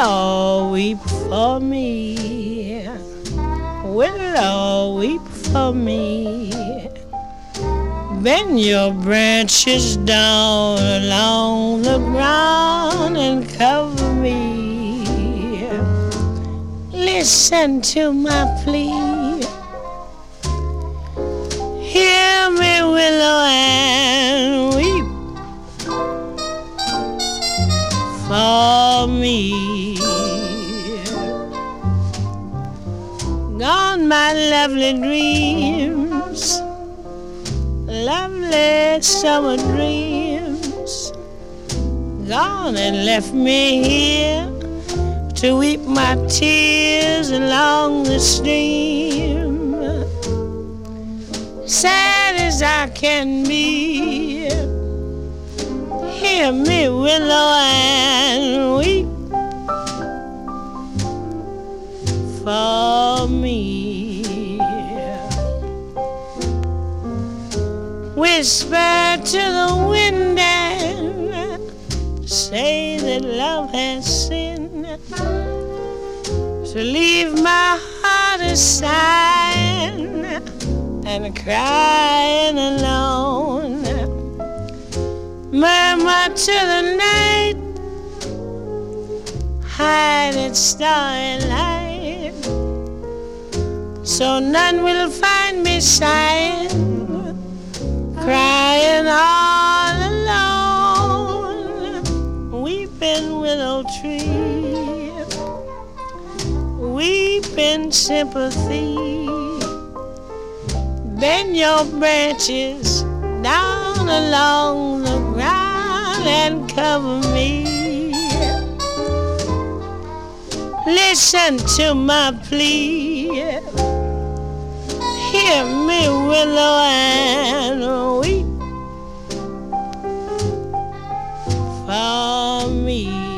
Willow, weep for me. Willow, weep for me. Bend your branches down along the ground and cover me. Listen to my plea. Hear me, willow, and weep for me. Gone my lovely dreams, lovely summer dreams. Gone and left me here to weep my tears along the stream. Sad as I can be, hear me, willow, and weep for me. Whisper to the wind and say that love has sinned, to leave my heart a sighing and crying alone. Murmur to the night, hide its starry light, so none will find me sighing, crying all alone. Weeping willow tree, weep in sympathy. Bend your branches down along the ground and cover me. Listen to my plea. Hear me, willow, and weep for me.